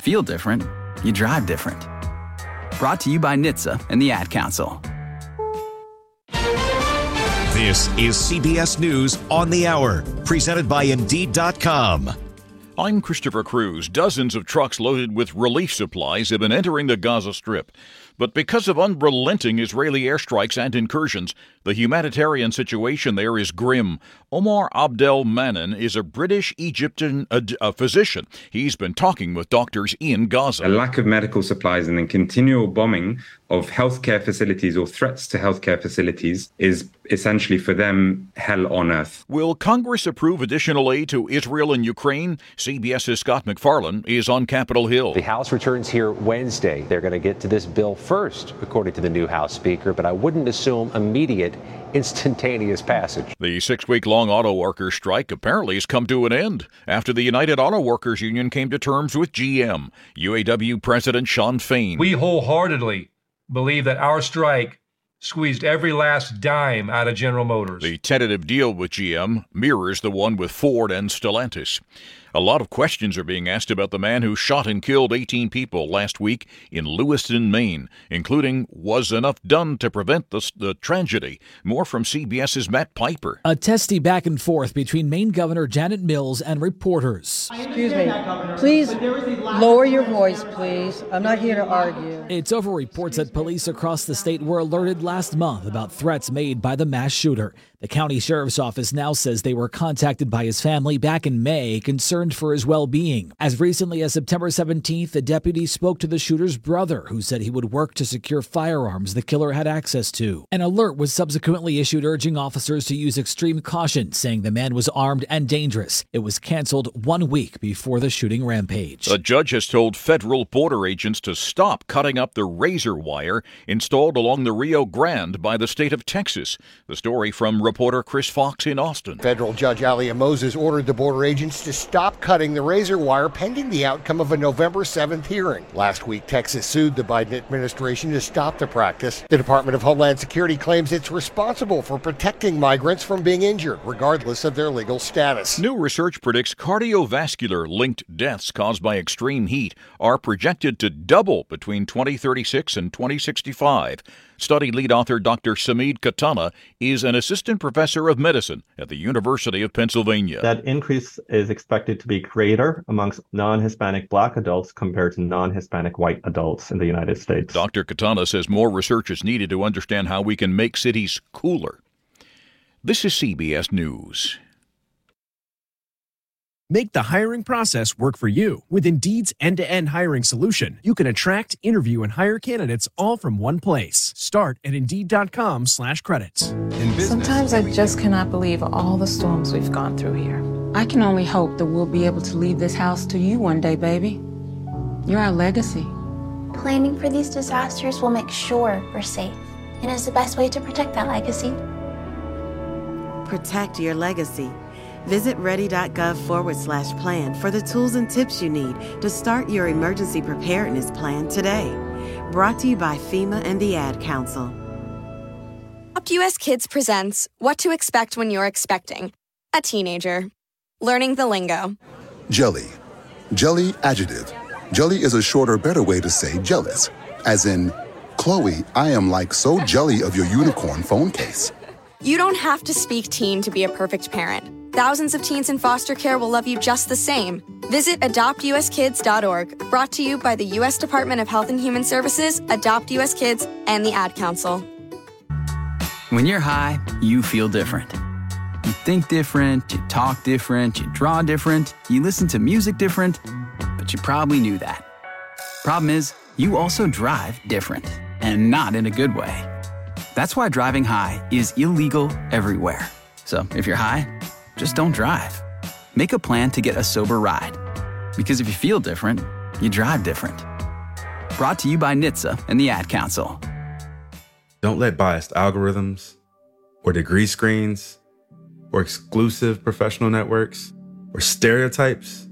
feel different, you drive different. Brought to you by NHTSA and the Ad Council. This is CBS News on the Hour, presented by Indeed.com. I'm Christopher Cruz. Dozens of trucks loaded with relief supplies have been entering the Gaza Strip. But because of unrelenting Israeli airstrikes and incursions, the humanitarian situation there is grim. Omar Abdel Manen is a British-Egyptian physician. He's been talking with doctors in Gaza. A lack of medical supplies and then continual bombing of healthcare facilities or threats to healthcare facilities is essentially for them hell on earth. Will Congress approve additional aid to Israel and Ukraine? CBS's Scott McFarlane is on Capitol Hill. The House returns here Wednesday. They're going to get to this bill first, according to the new House Speaker, but I wouldn't assume immediate, instantaneous passage. The 6-week-long auto workers' strike apparently has come to an end after the United Auto Workers Union came to terms with GM. UAW President Shawn Fain. We wholeheartedly believe that our strike squeezed every last dime out of General Motors. The tentative deal with GM mirrors the one with Ford and Stellantis. A lot of questions are being asked about the man who shot and killed 18 people last week in Lewiston, Maine, including was enough done to prevent the tragedy. More from CBS's Matt Piper. A testy back and forth between Maine Governor Janet Mills and reporters. Excuse me. Please lower your voice, please. I'm not here to argue. It's over reports that police across the state were alerted last month about threats made by the mass shooter. The county sheriff's office now says they were contacted by his family back in May, concerned for his well-being. As recently as September 17th, the deputy spoke to the shooter's brother, who said he would work to secure firearms the killer had access to. An alert was subsequently issued urging officers to use extreme caution, saying the man was armed and dangerous. It was canceled 1 week before the shooting rampage. A judge has told federal border agents to stop cutting up the razor wire installed along the Rio Grande by the state of Texas. The story from reporter Chris Fox in Austin. Federal Judge Alia Moses ordered the border agents to stop cutting the razor wire pending the outcome of a November 7th hearing. Last week, Texas sued the Biden administration to stop the practice. The Department of Homeland Security claims it's responsible for protecting migrants from being injured, regardless of their legal status. New research predicts cardiovascular-linked deaths caused by extreme heat are projected to double between 2036 and 2065. Study lead author Dr. Samid Katana is an assistant professor of medicine at the University of Pennsylvania. That increase is expected to be greater amongst non-Hispanic Black adults compared to non-Hispanic white adults in the United States. Dr. Katana says more research is needed to understand how we can make cities cooler. This is CBS News. Make the hiring process work for you. With Indeed's end-to-end hiring solution, you can attract, interview, and hire candidates all from one place. Start at Indeed.com/credits. Sometimes I just cannot believe all the storms we've gone through here. I can only hope that we'll be able to leave this house to you one day, baby. You're our legacy. Planning for these disasters will make sure we're safe, and is the best way to protect that legacy. Protect your legacy. Visit ready.gov/plan for the tools and tips you need to start your emergency preparedness plan today. Brought to you by FEMA and the Ad Council. Adopt US Kids presents What to Expect When You're Expecting a Teenager. Learning the lingo. Jelly. Jelly adjective. Jelly is a shorter, better way to say jealous. As in, Chloe, I am like so jelly of your unicorn phone case. You don't have to speak teen to be a perfect parent. Thousands of teens in foster care will love you just the same. Visit adoptuskids.org, brought to you by the U.S. Department of Health and Human Services, Adopt U.S. Kids, and the Ad Council. When you're high, you feel different. You think different, you talk different, you draw different, you listen to music different, but you probably knew that. Problem is, you also drive different, and not in a good way. That's why driving high is illegal everywhere. So if you're high, just don't drive. Make a plan to get a sober ride. Because if you feel different, you drive different. Brought to you by NHTSA and the Ad Council. Don't let biased algorithms, or degree screens, or exclusive professional networks, or stereotypes.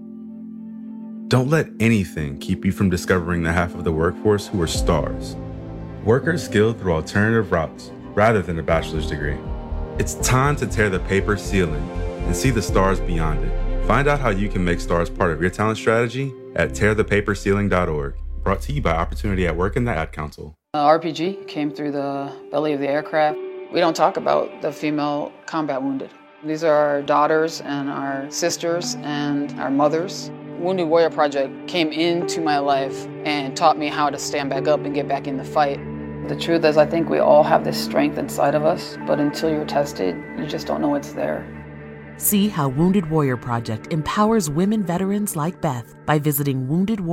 Don't let anything keep you from discovering the half of the workforce who are stars. Workers skilled through alternative routes rather than a bachelor's degree. It's time to tear the paper ceiling and see the stars beyond it. Find out how you can make stars part of your talent strategy at tearthepaperceiling.org. Brought to you by Opportunity at Work and the Ad Council. RPG came through the belly of the aircraft. We don't talk about the female combat wounded. These are our daughters and our sisters and our mothers. Wounded Warrior Project came into my life and taught me how to stand back up and get back in the fight. The truth is, I think we all have this strength inside of us, but until you're tested, you just don't know it's there. See how Wounded Warrior Project empowers women veterans like Beth by visiting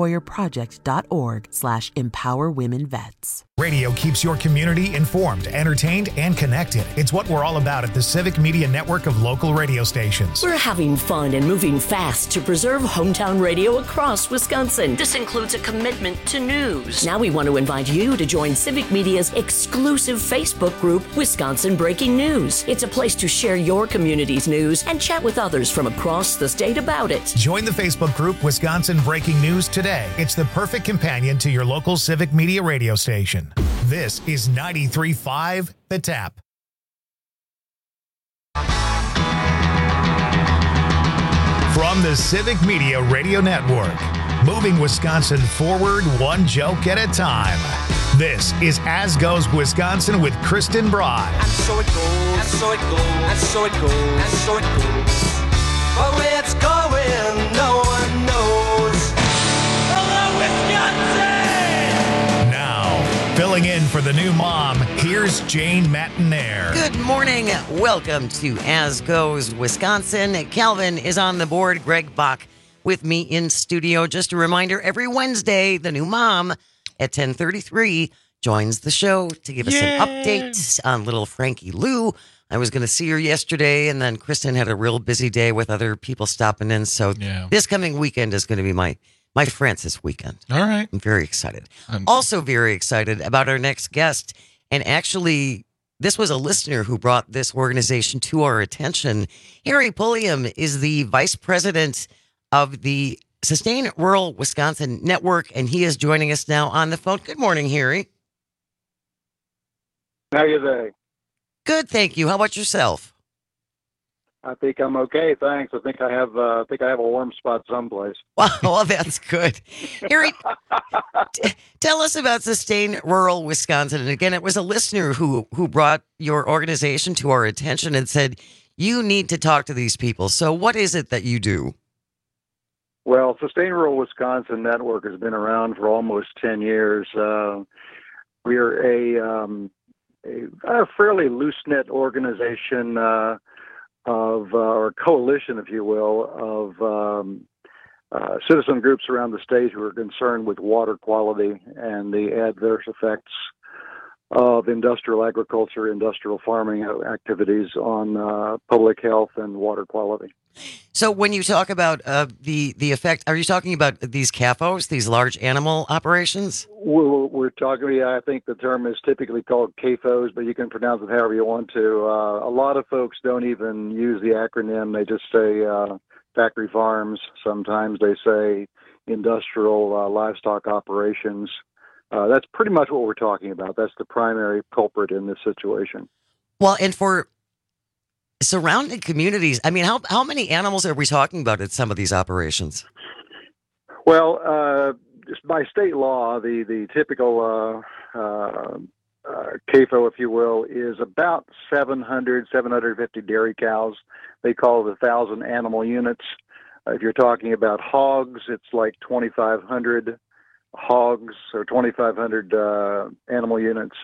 woundedwarriorproject.org/empowerwomenvets. Radio keeps your community informed, entertained, and connected. It's what we're all about at the Civic Media Network of local radio stations. We're having fun and moving fast to preserve hometown radio across Wisconsin. This includes a commitment to news. Now we want to invite you to join Civic Media's exclusive Facebook group, Wisconsin Breaking News. It's a place to share your community's news and chat with others from across the state about it. Join the Facebook group Wisconsin Breaking News today. It's the perfect companion to your local Civic Media radio station. This is 93.5 The Tap. From the Civic Media Radio Network, moving Wisconsin forward one joke at a time. This is As Goes Wisconsin with Kristen Broad. And so it goes, and so it goes, and so it goes, and so it goes. But where it's going, no one knows. Hello, Wisconsin! Now, filling in for the new mom, here's Jane Matinaire. Good morning. Welcome to As Goes Wisconsin. Calvin is on the board. Greg Bach with me in studio. Just a reminder, every Wednesday, the new mom at 10:33 joins the show to give us an update on little Frankie Lou. I was going to see her yesterday, and then Kristen had a real busy day with other people stopping in. So this coming weekend is going to be my Francis weekend. All right. I'm very excited. Also very excited about our next guest. And actually, this was a listener who brought this organization to our attention. Harry Pulliam is the vice president of the Sustain Rural Wisconsin Network, and he is joining us now on the phone. Good morning, Harry. How are you today? Good, thank you. How about yourself? I think I'm okay, thanks. I think I have a warm spot someplace. Well, that's good. Harry, tell us about Sustain Rural Wisconsin. And again, it was a listener who brought your organization to our attention and said, you need to talk to these people. So what is it that you do? Well, Sustain Rural Wisconsin Network has been around for almost 10 years. We are a fairly loose-knit organization or coalition, if you will, of citizen groups around the state who are concerned with water quality and the adverse effects of industrial agriculture, industrial farming activities on public health and water quality. So when you talk about the effect, are you talking about these CAFOs, these large animal operations? We're talking, I think the term is typically called CAFOs, but you can pronounce it however you want to. A lot of folks don't even use the acronym. They just say factory farms. Sometimes they say industrial livestock operations. That's pretty much what we're talking about. That's the primary culprit in this situation. Well, and for surrounding communities, I mean, how many animals are we talking about at some of these operations? Well, just by state law, the typical CAFO, if you will, is about 750 dairy cows. They call it 1,000 animal units. If you're talking about hogs, it's like 2,500 hogs or 2,500 animal units.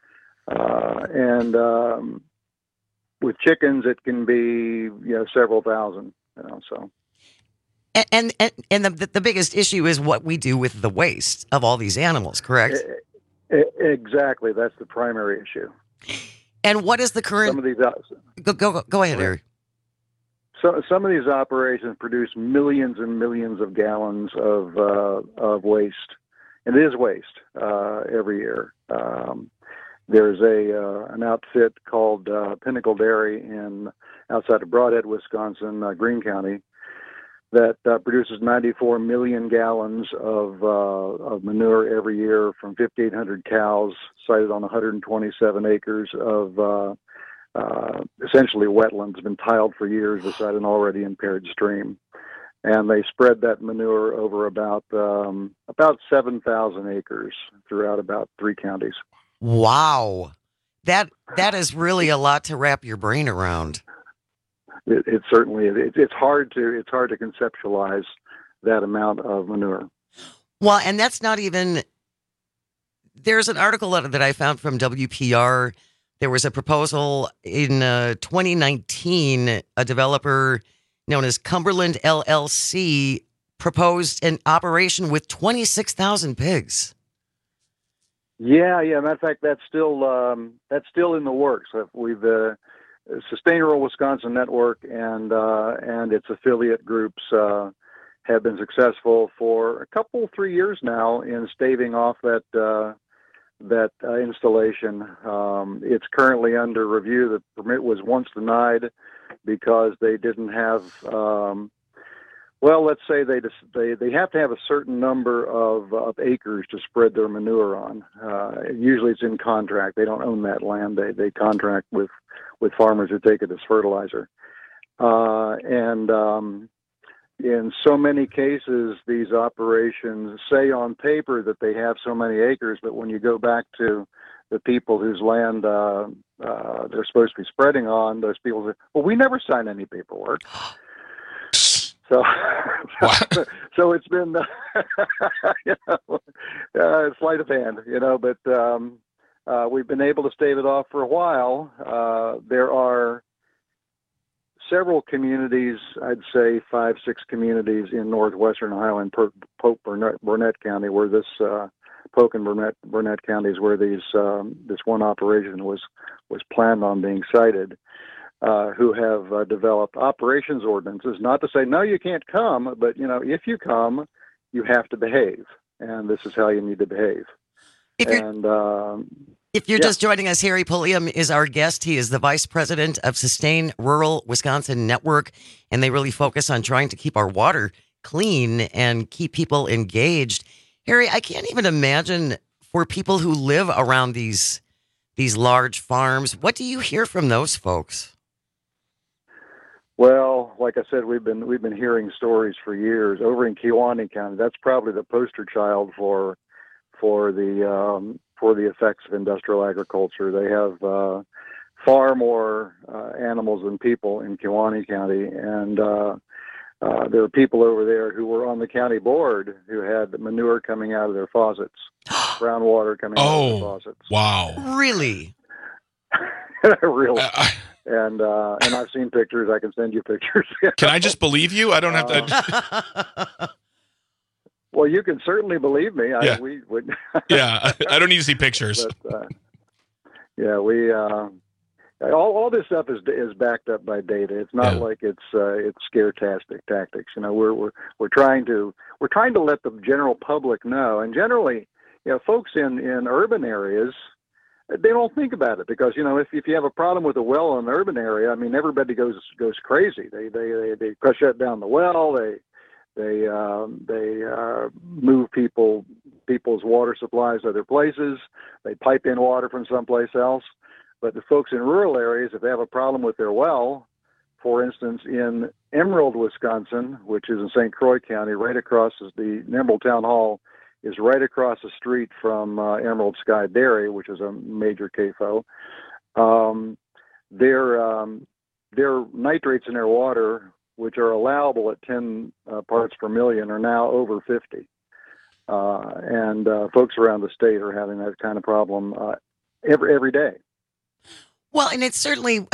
And with chickens, it can be several thousand. So. And the biggest issue is what we do with the waste of all these animals, correct? Exactly. That's the primary issue. And what is the current? Some of these, go ahead, Eric. So some of these operations produce millions and millions of gallons of waste, and it is waste every year. There's an outfit called Pinnacle Dairy outside of Broadhead, Wisconsin, Greene County, that produces 94 million gallons of manure every year from 5,800 cows sited on 127 acres of essentially wetlands, been tiled for years beside an already impaired stream. and they spread that manure over about 7,000 acres throughout about 3 counties. Wow. That is really a lot to wrap your brain around. It certainly is. It's hard to conceptualize that amount of manure. Well, and that's not even. There's an article that I found from WPR. There was a proposal in 2019. A developer known as Cumberland LLC proposed an operation with 26,000 pigs. Yeah. Matter of fact, that's still in the works. We've Sustain Rural Wisconsin Network and its affiliate groups have been successful for 3 years now in staving off that installation. It's currently under review. The permit was once denied because they didn't have. Let's say they have to have a certain number of acres to spread their manure on. Usually, it's in contract. They don't own that land. They contract with farmers who take it as fertilizer. In so many cases, these operations say on paper that they have so many acres, but when you go back to the people whose land they're supposed to be spreading on, those people say, well, we never signed any paperwork. So it's been sleight of hand, but we've been able to stave it off for a while. There are several communities, I'd say 5-6 communities in northwestern Ohio and Polk Burnett County, where this Polk and Burnett counties, where this one operation was planned on being sited, who have developed operations ordinances. Not to say no, you can't come, but if you come, you have to behave, and this is how you need to behave. If you're just joining us, Harry Pulliam is our guest. He is the vice president of Sustain Rural Wisconsin Network, and they really focus on trying to keep our water clean and keep people engaged. Harry, I can't even imagine for people who live around these large farms. What do you hear from those folks? Well, like I said, we've been hearing stories for years over in Kewaunee County. That's probably the poster child for the effects of industrial agriculture. They have far more animals than people in Kewaunee County, and there are people over there who were on the county board who had manure coming out of their faucets, groundwater coming out of their faucets. Wow! Really? Really? And I've seen pictures. I can send you pictures. Can I just believe you? I don't have to. Well, you can certainly believe me. Yeah. Yeah, I don't need to see pictures. But, we all this stuff is backed up by data. It's not like it's scare-tastic tactics. We're trying to let the general public know, and generally, folks in urban areas, they don't think about it because if you have a problem with a well in an urban area, I mean everybody goes crazy. They shut down the well. They move people's water supplies to other places. They pipe in water from someplace else. But the folks in rural areas, if they have a problem with their well, for instance, in Emerald, Wisconsin, which is in St. Croix County, right across the Emerald Town Hall is right across the street from Emerald Sky Dairy, which is a major CAFO. Their nitrates in their water, which are allowable at 10 parts per million, are now over 50. And folks around the state are having that kind of problem every day. Well, and it's certainly,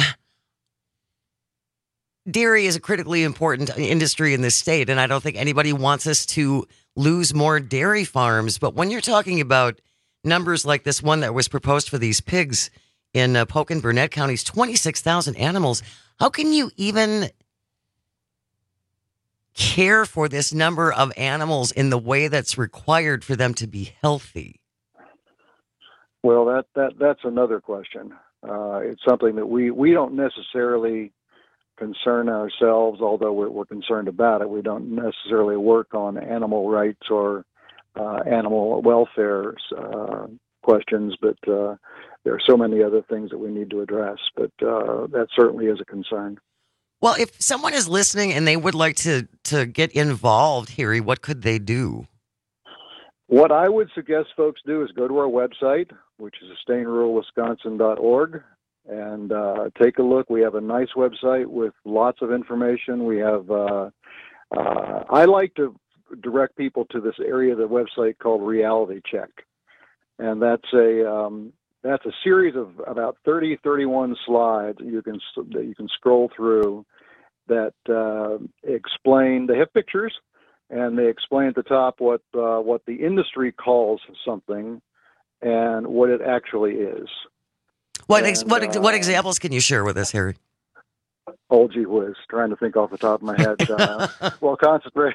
dairy is a critically important industry in this state, and I don't think anybody wants us to lose more dairy farms. But when you're talking about numbers like this one that was proposed for these pigs in Polk and Burnett counties, 26,000 animals, how can you even care for this number of animals in the way that's required for them to be healthy? Well, that's another question. It's something that we don't necessarily concern ourselves, although we're concerned about it. We don't necessarily work on animal rights or animal welfare questions, but there are so many other things that we need to address. But that certainly is a concern. Well, if someone is listening and they would like to get involved, Harry, what could they do? What I would suggest folks do is go to our website, which is sustainruralwisconsin.org, and take a look. We have a nice website with lots of information. We have, I like to direct people to this area of the website called Reality Check. And that's a series of about 31 slides that you can scroll through that explain. They have pictures, and they explain at the top what the industry calls something and what it actually is. What examples can you share with us, Harry? Oh, gee whiz, trying to think off the top of my head. Well, concentrate.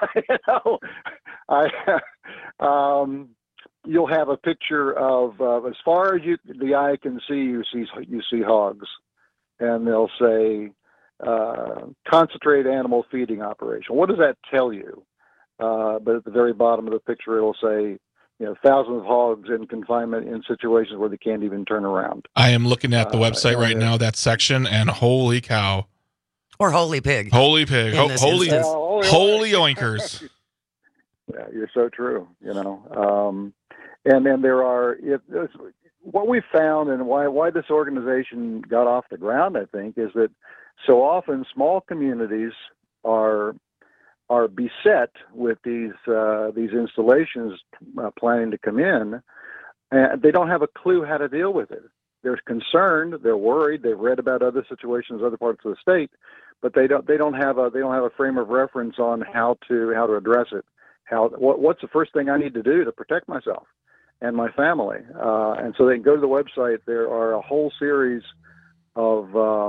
You'll have a picture of as far as the eye can see, you see hogs, and they'll say concentrated animal feeding operation. What does that tell you? But at the very bottom of the picture, it'll say, thousands of hogs in confinement in situations where they can't even turn around. I am looking at the website right now, that section, and holy cow. Or holy pig. Holy pig. Holy oinkers. Yeah, you're so true, And then there are, what we found and why this organization got off the ground, I think, is that so often small communities are beset with these installations planning to come in, and they don't have a clue how to deal with it. They're concerned, they're worried, they've read about other situations in other parts of the state, but they don't have a frame of reference on how to address it. What's the first thing I need to do to protect myself and my family? And so they can go to the website. There are a whole series of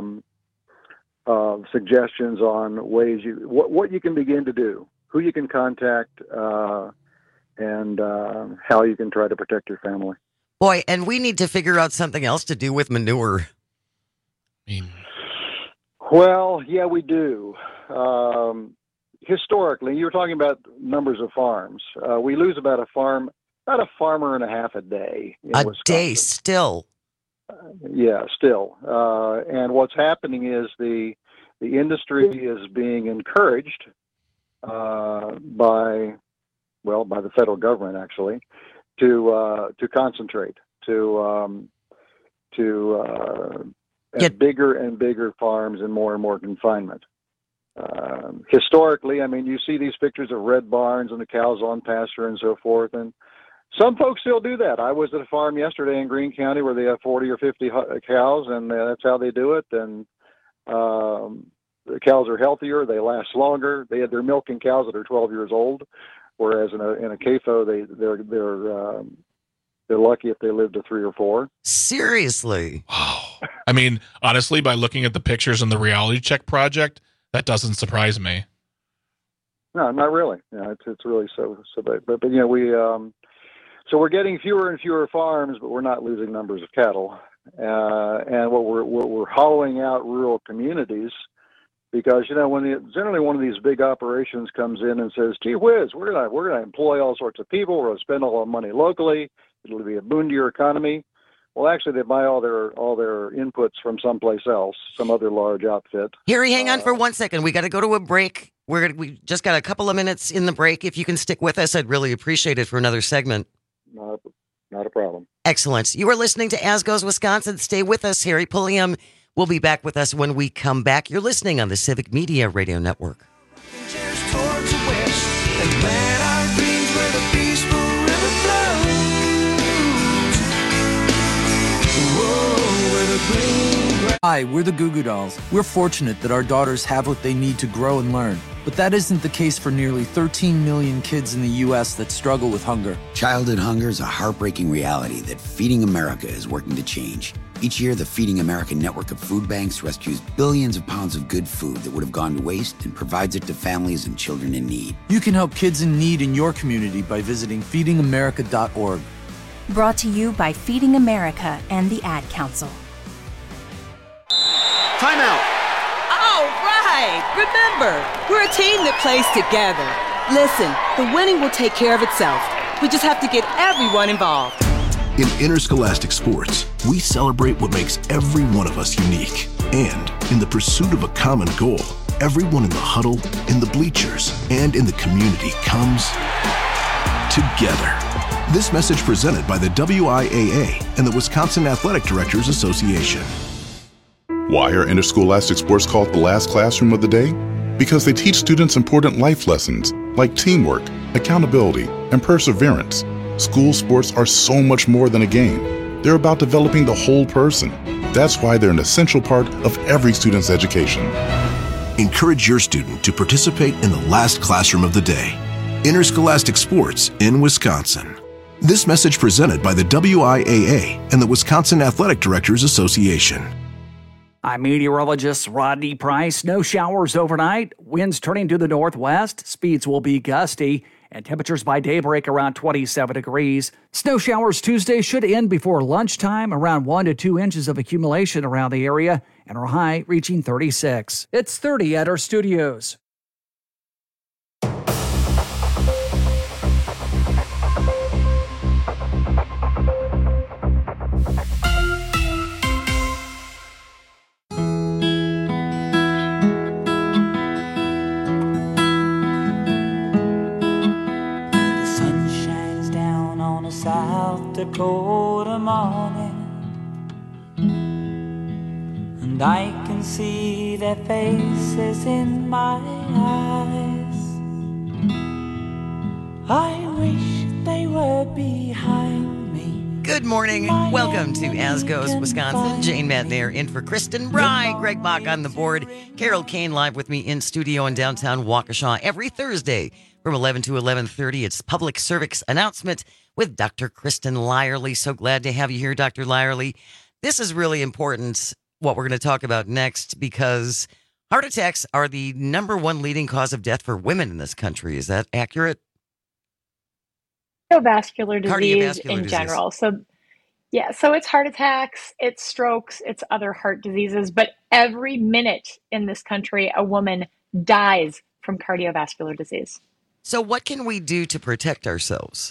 suggestions on ways what you can begin to do, who you can contact, and how you can try to protect your family. Boy, and we need to figure out something else to do with manure. Well, yeah, we do. Historically, you were talking about numbers of farms. We lose about a farmer and a half a day in Wisconsin. Day still. Yeah, still. And what's happening is the industry is being encouraged by the federal government, actually, to concentrate, to get bigger and bigger farms and more confinement. Historically, you see these pictures of red barns and the cows on pasture and so forth, and some folks still do that. I was at a farm yesterday in Greene County where they have 40 or 50 cows, and that's how they do it. And the cows are healthier, they last longer. They're milking cows that are 12 years old, whereas in a CAFO they're lucky if they live to 3 or 4. Seriously? Wow. Honestly, by looking at the pictures in the Reality Check project, that doesn't surprise me. No, not really. Yeah, it's really so bad. But we so we're getting fewer and fewer farms, but we're not losing numbers of cattle. And we're hollowing out rural communities because generally one of these big operations comes in and says, "Gee whiz, we're gonna employ all sorts of people. We're gonna spend all our money locally. It'll be a boon to your economy." Well, actually, they buy all their inputs from someplace else, some other large outfit. Harry, hang on for 1 second. We got to go to a break. We just got a couple of minutes in the break. If you can stick with us, I'd really appreciate it for another segment. Not a problem. Excellent. You are listening to As Goes Wisconsin. Stay with us. Harry Pulliam will be back with us when we come back. You're listening on the Civic Media Radio Network. Hi, we're the Goo Goo Dolls. We're fortunate that our daughters have what they need to grow and learn. But that isn't the case for nearly 13 million kids in the U.S. that struggle with hunger. Childhood hunger is a heartbreaking reality that Feeding America is working to change. Each year, the Feeding America network of food banks rescues billions of pounds of good food that would have gone to waste and provides it to families and children in need. You can help kids in need in your community by visiting feedingamerica.org. Brought to you by Feeding America and the Ad Council. Timeout. All right. Remember, we're a team that plays together. Listen, the winning will take care of itself. We just have to get everyone involved. In interscholastic sports, we celebrate what makes every one of us unique. And in the pursuit of a common goal, everyone in the huddle, in the bleachers, and in the community comes together. This message presented by the WIAA and the Wisconsin Athletic Directors Association. Why are interscholastic sports called the last classroom of the day? Because they teach students important life lessons like teamwork, accountability, and perseverance. School sports are so much more than a game. They're about developing the whole person. That's why they're an essential part of every student's education. Encourage your student to participate in the last classroom of the day. Interscholastic sports in Wisconsin. This message presented by the WIAA and the Wisconsin Athletic Directors Association. I'm meteorologist Rodney Price. No showers overnight. Winds turning to the northwest. Speeds will be gusty. And temperatures by daybreak around 27 degrees. Snow showers Tuesday should end before lunchtime. Around 1 to 2 inches of accumulation around the area. And our high reaching 36. It's 30 at our studios. South Dakota morning, and I can see their faces in my eyes. I wish they were behind me. Good morning. Welcome to As Goes Wisconsin. Jane Madnair in for Kristen Bry. Greg Bach on the board. Carol Kane live with me in studio in downtown Waukesha every Thursday from 11 to 11:30. It's Public Service Announcement with Dr. Kristen Lyerly. So glad to have you here, Dr. Lyerly. This is really important, what we're going to talk about next, because heart attacks are the number one leading cause of death for women in this country. Is that accurate? Cardiovascular disease in general. So, yeah, so it's heart attacks, it's strokes, it's other heart diseases, but every minute in this country, a woman dies from cardiovascular disease. So what can we do to protect ourselves?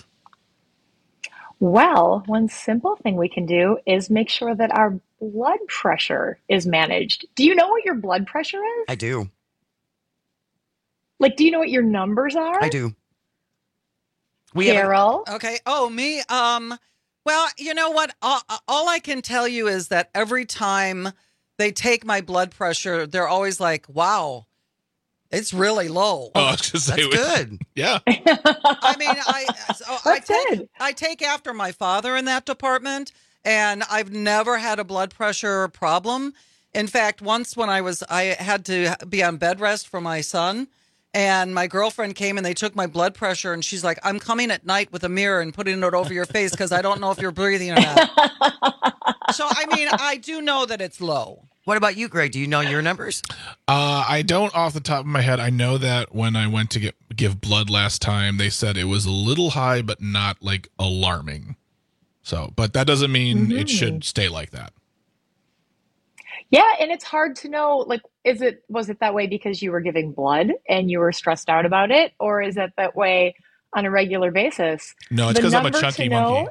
Well, one simple thing we can do is make sure that our blood pressure is managed. Do you know what your blood pressure is? I do. Like, do you know what your numbers are? I do. Carol? Okay. Oh, me? Well, you know what? All I can tell you is that every time they take my blood pressure, they're always like, wow, it's really low. Oh, I was just That's good. Yeah. I mean, I take after my father in that department, and I've never had a blood pressure problem. In fact, once when I had to be on bed rest for my son, and my girlfriend came and they took my blood pressure, and she's like, I'm coming at night with a mirror and putting it over your face because I don't know if you're breathing or not. So, I mean, I do know that it's low. What about you, Greg? Do you know your numbers? I don't off the top of my head. I know that when I went to give blood last time, they said it was a little high, but not like alarming. So, but that doesn't mean it should stay like that. Yeah, and it's hard to know, like, was it that way because you were giving blood and you were stressed out about it, or is it that way on a regular basis? No, it's because I'm a chunky monkey.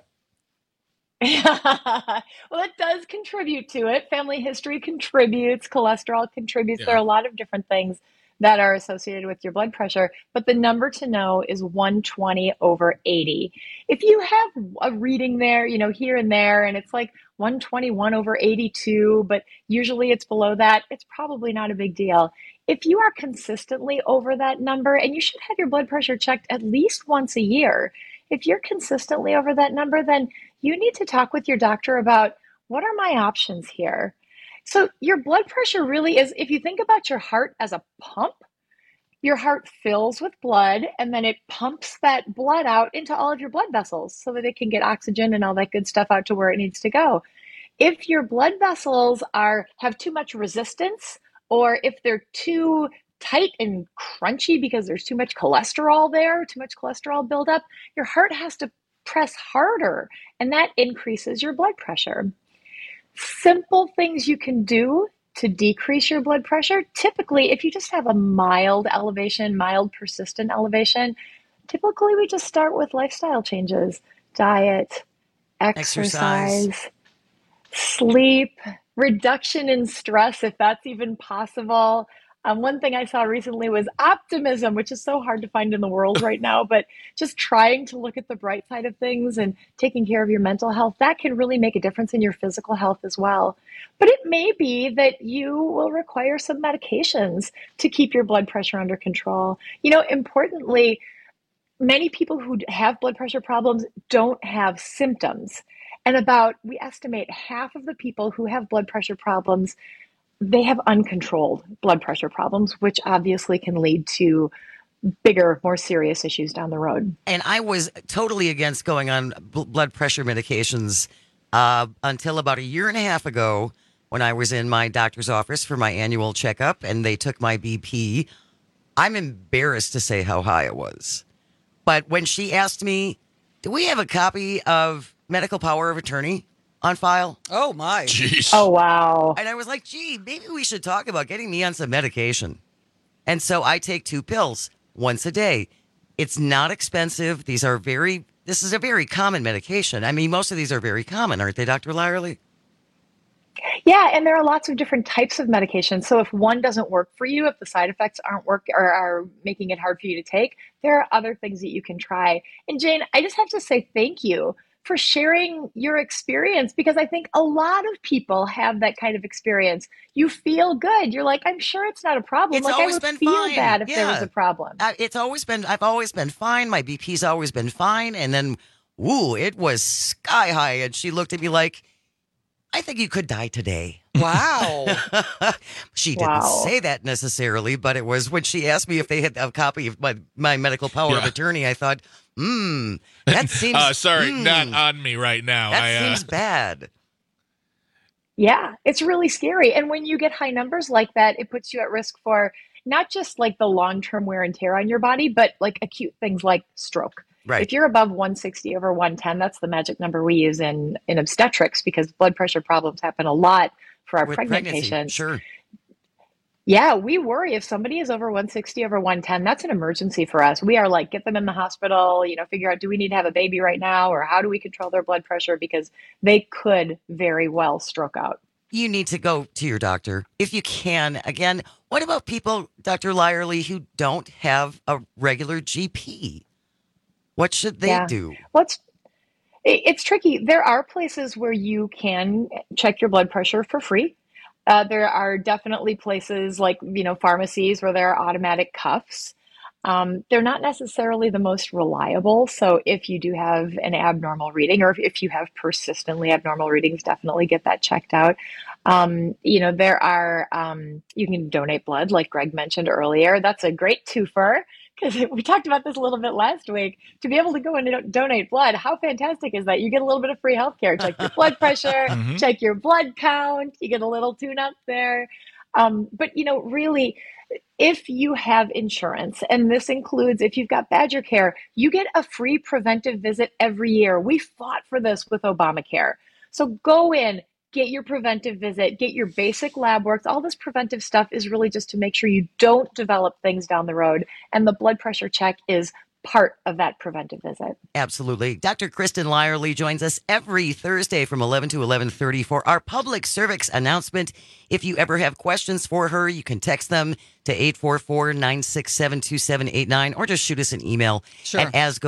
Well, it does contribute to it. Family history contributes, cholesterol contributes. Yeah. There are a lot of different things that are associated with your blood pressure, but the number to know is 120/80. If you have a reading there, here and there, and it's like 121/82, but usually it's below that, it's probably not a big deal. If you are consistently over that number, and you should have your blood pressure checked at least once a year, if you're consistently over that number, then you need to talk with your doctor about, what are my options here? So your blood pressure really is, if you think about your heart as a pump, your heart fills with blood and then it pumps that blood out into all of your blood vessels so that it can get oxygen and all that good stuff out to where it needs to go. If your blood vessels have too much resistance, or if they're too tight and crunchy because there's too much cholesterol there, too much cholesterol buildup, your heart has to press harder, and that increases your blood pressure. Simple things you can do to decrease your blood pressure. Typically, if you just have a mild elevation, mild persistent elevation, typically we just start with lifestyle changes, diet, exercise, sleep, reduction in stress, if that's even possible. One thing I saw recently was optimism, which is so hard to find in the world right now, but just trying to look at the bright side of things and taking care of your mental health, that can really make a difference in your physical health as well. But it may be that you will require some medications to keep your blood pressure under control. Importantly, many people who have blood pressure problems don't have symptoms. And we estimate half of the people who have blood pressure problems, they have uncontrolled blood pressure problems, which obviously can lead to bigger, more serious issues down the road. And I was totally against going on blood pressure medications until about a year and a half ago when I was in my doctor's office for my annual checkup and they took my BP. I'm embarrassed to say how high it was. But when she asked me, do we have a copy of medical power of attorney on file? Oh, my. Jeez. Oh, wow. And I was like, gee, maybe we should talk about getting me on some medication. And so I take 2 pills once a day. It's not expensive. This is a very common medication. I mean, most of these are very common, aren't they, Dr. Lyerly? Yeah, and there are lots of different types of medications. So if one doesn't work for you, if the side effects are making it hard for you to take, there are other things that you can try. And Jane, I just have to say thank you for sharing your experience, because I think a lot of people have that kind of experience. You feel good. You're like, I'm sure it's not a problem. It's like always I would been feel fine. bad if there was a problem. I've always been fine. My BP's always been fine. And then, it was sky high. And she looked at me like, I think you could die today. Wow. She didn't say that necessarily, but it was when she asked me if they had a copy of my medical power of attorney, I thought, that seems... not on me right now. That seems bad. Yeah, it's really scary. And when you get high numbers like that, it puts you at risk for not just like the long-term wear and tear on your body, but like acute things like stroke. Right. If you're above 160/110, that's the magic number we use in obstetrics, because blood pressure problems happen a lot for our pregnant patients. Sure. Yeah, we worry if somebody is over 160/110, that's an emergency for us. We are like, get them in the hospital, figure out, do we need to have a baby right now, or how do we control their blood pressure, because they could very well stroke out. You need to go to your doctor if you can. Again, what about people, Dr. Lyerly, who don't have a regular GP? What should they do? Well, it's tricky. There are places where you can check your blood pressure for free. There are definitely places like, pharmacies where there are automatic cuffs. They're not necessarily the most reliable. So if you do have an abnormal reading, or if you have persistently abnormal readings, definitely get that checked out. There are, you can donate blood, like Greg mentioned earlier. That's a great twofer, because we talked about this a little bit last week. To be able to go and donate blood, how fantastic is that? You get a little bit of free healthcare. Check your blood pressure, check your blood count. You get a little tune-up there. But really, if you have insurance, and this includes if you've got Badger Care, you get a free preventive visit every year. We fought for this with Obamacare. So go in, get your preventive visit, get your basic lab works. All this preventive stuff is really just to make sure you don't develop things down the road. And the blood pressure check is part of that preventive visit. Absolutely. Dr. Kristen Lyerly joins us every Thursday from 11 to 11:30 for our public service announcement. If you ever have questions for her, you can text them to 844-967-2789 or just shoot us an email at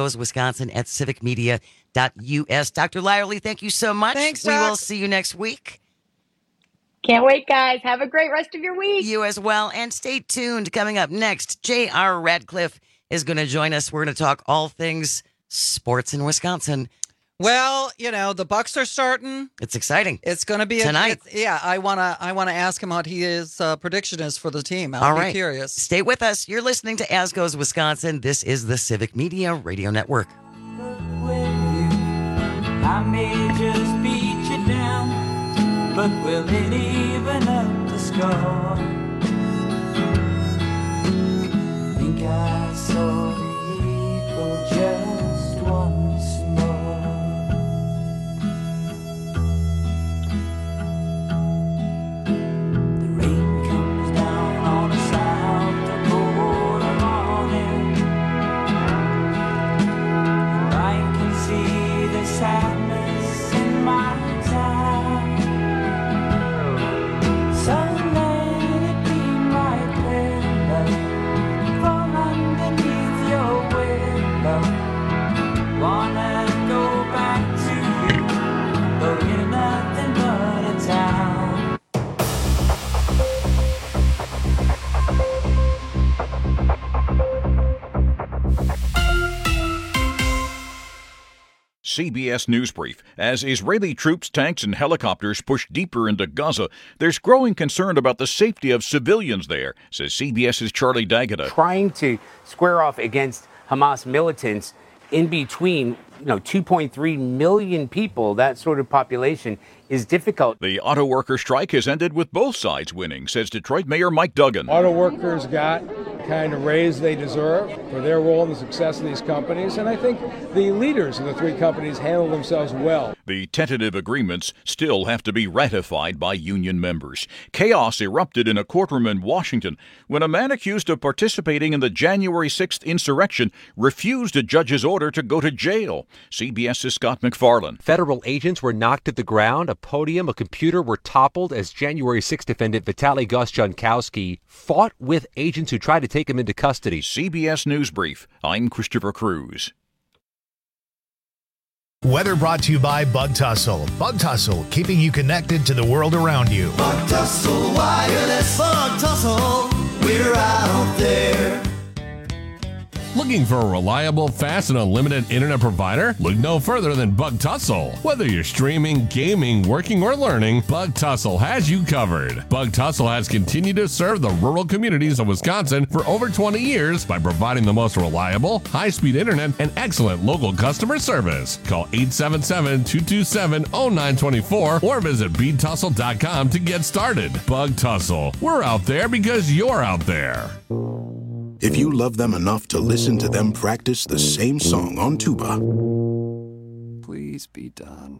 asgoeswisconsin@civicmedia.us. Dr. Lyerly, thank you so much. Thanks, We Doc. will see you next week. Can't wait, guys. Have a great rest of your week. You as well. And stay tuned. Coming up next, J.R. Radcliffe is going to join us. We're going to talk all things sports in Wisconsin. Well, the Bucks are starting. It's exciting. It's going to be tonight. I want to ask him what his prediction is for the team. I'll be curious. Stay with us. You're listening to As Goes Wisconsin. This is the Civic Media Radio Network. I may just beat you down, but will it even up the score? Think I saw the eagle just once more. The rain comes down on a South Dakota morning, and I can see the sadness in my time. CBS News Brief. As Israeli troops, tanks, and helicopters push deeper into Gaza, there's growing concern about the safety of civilians there, says CBS's Charlie D'Agata. Trying to square off against Hamas militants in between, 2.3 million people, that sort of population, is difficult. The auto worker strike has ended with both sides winning, says Detroit Mayor Mike Duggan. Auto workers got the kind of raise they deserve for their role in the success of these companies, and I think the leaders of the three companies handled themselves well. The tentative agreements still have to be ratified by union members. Chaos erupted in a courtroom in Washington when a man accused of participating in the January 6th insurrection refused a judge's order to go to jail. CBS's Scott McFarland. Federal agents were knocked to the ground. A podium, a computer were toppled as January 6th defendant Vitaly Gosjankowski fought with agents who tried to take him into custody. CBS News Brief. I'm Christopher Cruz. Weather brought to you by Bug Tussle. Bug Tussle, keeping you connected to the world around you. Bug Tussle Wireless. Bug Tussle, we're out there. Looking for a reliable, fast, and unlimited internet provider? Look no further than Bug Tussle. Whether you're streaming, gaming, working, or learning, Bug Tussle has you covered. Bug Tussle has continued to serve the rural communities of Wisconsin for over 20 years by providing the most reliable, high-speed internet and excellent local customer service. Call 877-227-0924 or visit BTussle.com to get started. Bug Tussle. We're out there because you're out there. If you love them enough to listen to them practice the same song on tuba, please be done.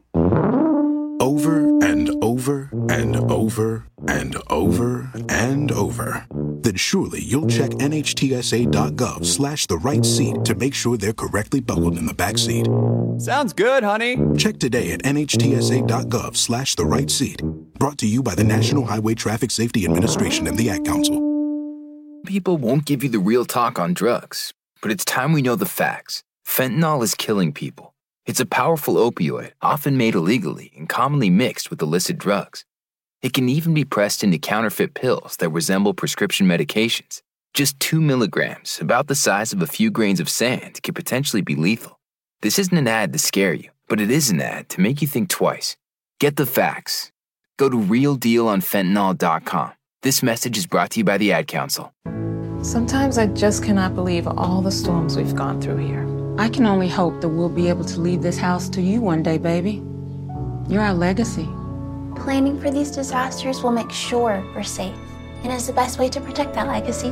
Over and over and over and over and over, then surely you'll check NHTSA.gov/the right seat to make sure they're correctly buckled in the back seat. Sounds good, honey. Check today at NHTSA.gov/the right seat. Brought to you by the National Highway Traffic Safety Administration and the Ad Council. People won't give you the real talk on drugs, but it's time we know the facts. Fentanyl is killing people. It's a powerful opioid, often made illegally and commonly mixed with illicit drugs. It can even be pressed into counterfeit pills that resemble prescription medications. Just 2 milligrams, about the size of a few grains of sand, can potentially be lethal. This isn't an ad to scare you, but it is an ad to make you think twice. Get the facts. Go to realdealonfentanyl.com. This message is brought to you by the Ad Council. Sometimes I just cannot believe all the storms we've gone through here. I can only hope that we'll be able to leave this house to you one day, baby. You're our legacy. Planning for these disasters will make sure we're safe, and is the best way to protect that legacy.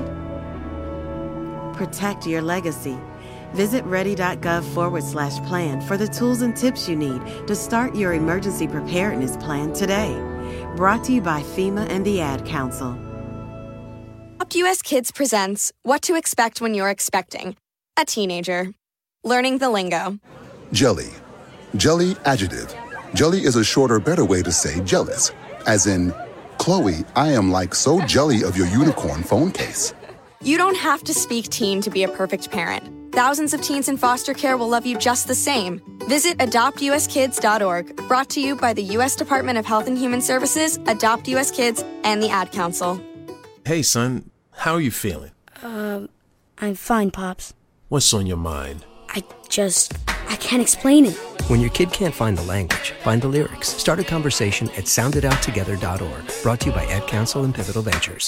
Protect your legacy. Visit ready.gov/plan for the tools and tips you need to start your emergency preparedness plan today. Brought to you by FEMA and the Ad Council. Adopt US Kids presents What to Expect When You're Expecting a Teenager. Learning the lingo. Jelly. Jelly adjective. Jelly is a shorter, better way to say jealous. As in, Chloe, I am like so jelly of your unicorn phone case. You don't have to speak teen to be a perfect parent. Thousands of teens in foster care will love you just the same. Visit adoptuskids.org. Brought to you by the U.S. Department of Health and Human Services, Adopt US Kids, and the Ad Council. Hey, son, how are you feeling? I'm fine, Pops. What's on your mind? I can't explain it. When your kid can't find the language, find the lyrics. Start a conversation at sounditouttogether.org. Brought to you by Ad Council and Pivotal Ventures.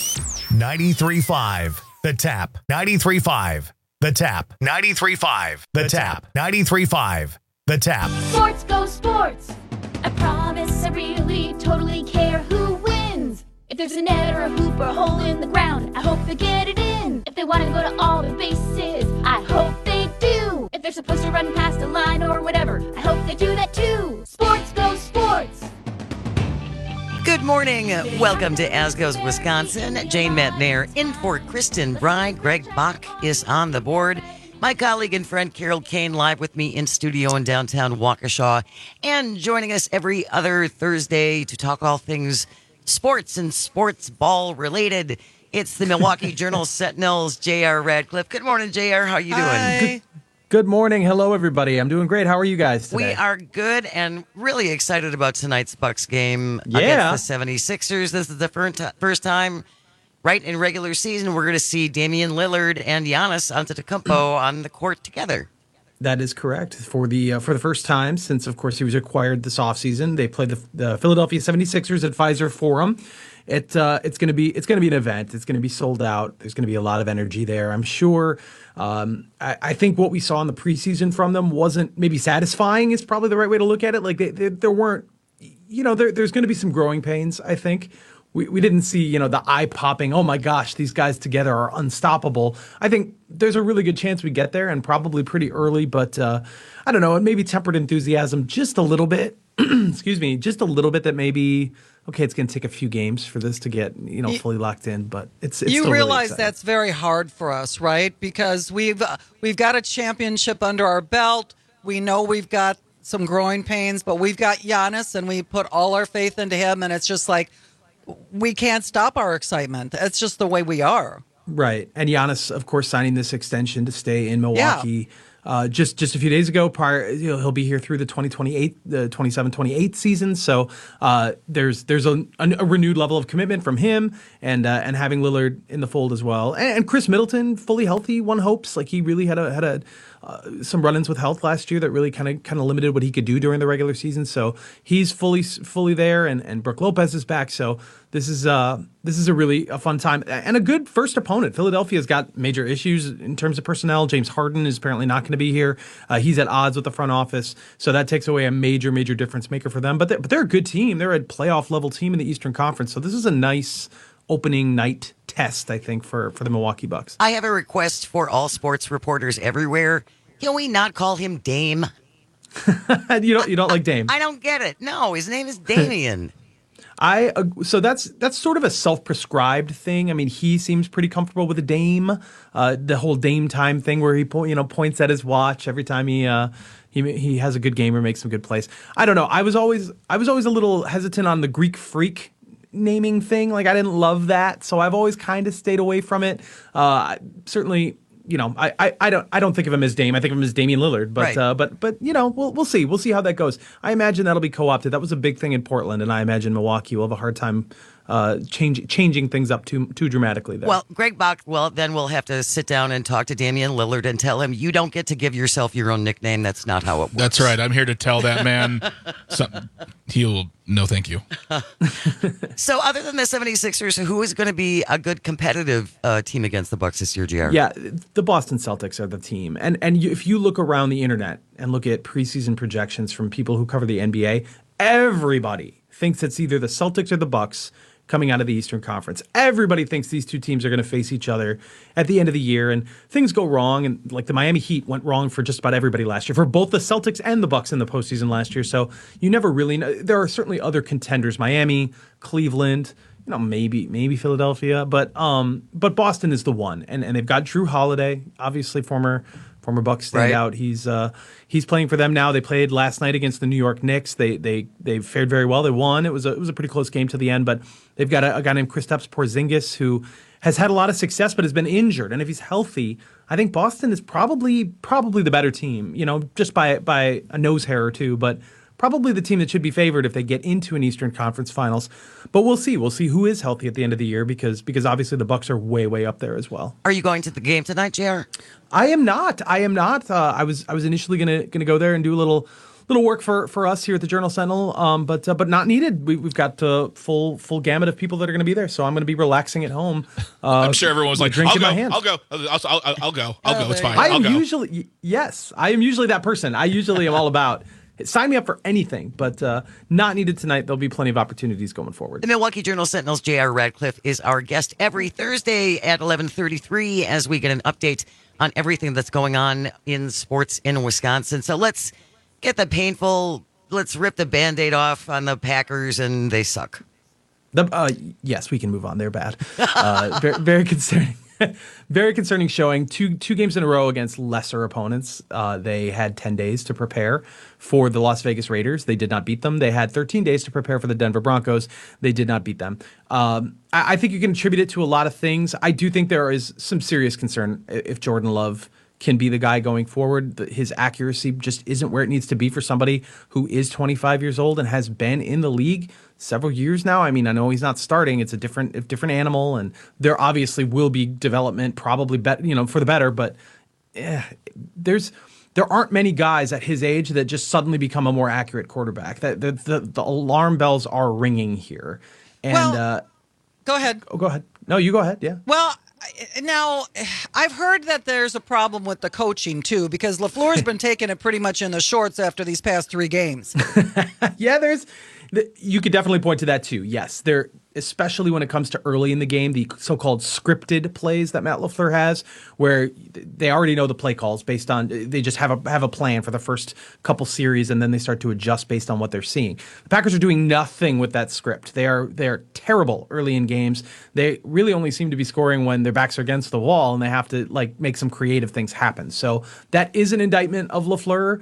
93.5 The Tap. 93.5 The Tap. 93.5 The Tap. 93.5 The Tap. Sports go sports. I promise I really totally care who wins. If there's a net or a hoop or a hole in the ground, I hope they get it in. If they want to go to all the bases, I hope they do. If they're supposed to run past a line or whatever, I hope they do that too. Sports go sports. Good morning. Welcome to As Goes Wisconsin. Jane Matnair in for Kristen Bride. Greg Bach is on the board. My colleague and friend Carol Kane live with me in studio in downtown Waukesha. And joining us every other Thursday to talk all things sports and sports ball related. It's the Milwaukee Journal Sentinel's J.R. Radcliffe. Good morning, J.R. How you doing? Good morning. Hello, everybody. I'm doing great. How are you guys today? We are good and really excited about tonight's Bucks game against the 76ers. This is the first time right in regular season we're going to see Damian Lillard and Giannis Antetokounmpo on the court together. That is correct. For the first time since, of course, he was acquired this offseason, they played the Philadelphia 76ers at Pfizer Forum. It's going to be an event. It's going to be sold out. There's going to be a lot of energy there, I'm sure. I think what we saw in the preseason from them wasn't maybe satisfying is probably the right way to look at it. Like there weren't, there's going to be some growing pains, I think. We didn't see, the eye-popping, oh my gosh, these guys together are unstoppable. I think there's a really good chance we get there and probably pretty early, but I don't know, it maybe tempered enthusiasm just a little bit. Excuse me, just a little bit that maybe, okay, it's going to take a few games for this to get, fully locked in, but it's you still realize really that's very hard for us, right? Because we've got a championship under our belt. We know we've got some growing pains, but we've got Giannis and we put all our faith into him, and it's just like, we can't stop our excitement. It's just the way we are. Right. And Giannis, of course, signing this extension to stay in Milwaukee just a few days ago. He'll be here through the 27-28 season. So there's a renewed level of commitment from him and having Lillard in the fold as well. And Chris Middleton, fully healthy, one hopes. Like he really had some run-ins with health last year that really kind of limited what he could do during the regular season. So he's fully there, and Brook Lopez is back. So this is a really fun time and a good first opponent. Philadelphia's got major issues in terms of personnel. James Harden is apparently not going to be here. He's at odds with the front office, so that takes away a major difference maker for them. But they're a good team. They're a playoff level team in the Eastern Conference. So this is a nice opening night test, I think, for the Milwaukee Bucks. I have a request for all sports reporters everywhere. Can we not call him Dame? You don't like Dame? I don't get it. No, his name is Damian. So that's sort of a self-prescribed thing. I mean, he seems pretty comfortable with a Dame, the whole Dame time thing where he points at his watch every time he has a good game or makes some good plays. I don't know. I was always a little hesitant on the Greek Freak naming thing. Like I didn't love that, so I've always kind of stayed away from it. Certainly. I don't think of him as Dame. I think of him as Damian Lillard. But right. But we'll see. We'll see how that goes. I imagine that'll be co-opted. That was a big thing in Portland, and I imagine Milwaukee will have a hard time changing things up too dramatically there. Well, Greg Bach, then we'll have to sit down and talk to Damian Lillard and tell him you don't get to give yourself your own nickname. That's not how it works. That's right. I'm here to tell that man he'll no thank you. So other than the 76ers, who is going to be a good competitive team against the Bucks this year, JR? Yeah, the Boston Celtics are the team. And if you look around the internet and look at preseason projections from people who cover the NBA, everybody thinks it's either the Celtics or the Bucks coming out of the Eastern Conference. Everybody thinks these two teams are going to face each other at the end of the year, and things go wrong. And like the Miami Heat went wrong for just about everybody last year, for both the Celtics and the Bucks in the postseason last year. So you never really know. There are certainly other contenders: Miami, Cleveland, maybe Philadelphia, but Boston is the one, and they've got Drew Holiday, obviously former Bucks standout. Right. He's playing for them now. They played last night against the New York Knicks. They fared very well. They won. It was a pretty close game to the end, but they've got a guy named Kristaps Porzingis who has had a lot of success but has been injured. And if he's healthy, I think Boston is probably the better team. Just by a nose hair or two, but probably the team that should be favored if they get into an Eastern Conference Finals. But we'll see. We'll see who is healthy at the end of the year because obviously the Bucks are way up there as well. Are you going to the game tonight, JR? I am not. I was initially gonna go there and do a little work for us here at the Journal Sentinel, but not needed. We've got full gamut of people that are going to be there, so I'm going to be relaxing at home. I'm sure everyone's like, drinks I'll in go, my hand. I'll go. It's fine. I am usually that person. I usually am all about sign me up for anything, but not needed tonight. There'll be plenty of opportunities going forward. The Milwaukee Journal Sentinel's J.R. Radcliffe is our guest every Thursday at 11:33 as we get an update on everything that's going on in sports in Wisconsin. So let's get let's rip the Band-Aid off on the Packers, and they suck. Yes, we can move on. They're bad. Very, very concerning. Very concerning showing. Two games in a row against lesser opponents. They had 10 days to prepare for the Las Vegas Raiders. They did not beat them. They had 13 days to prepare for the Denver Broncos. They did not beat them. I think you can attribute it to a lot of things. I do think there is some serious concern if Jordan Love can be the guy going forward. His accuracy just isn't where it needs to be for somebody who is 25 years old and has been in the league several years now. I mean, I know he's not starting. It's a different animal, and there obviously will be development, probably for the better. But there's there aren't many guys at his age that just suddenly become a more accurate quarterback. That the alarm bells are ringing here. And go ahead. Oh, go ahead. No, you go ahead. Yeah. Well, now I've heard that there's a problem with the coaching too, because LaFleur's been taking it pretty much in the shorts after these past 3 games. Yeah, you could definitely point to that too. Yes, there, especially when it comes to early in the game, the so-called scripted plays that Matt LaFleur has, where they already know the play calls based on, they just have a plan for the first couple series, and then they start to adjust based on what they're seeing. The Packers are doing nothing with that script. They are terrible early in games. They really only seem to be scoring when their backs are against the wall, and they have to make some creative things happen. So that is an indictment of LaFleur.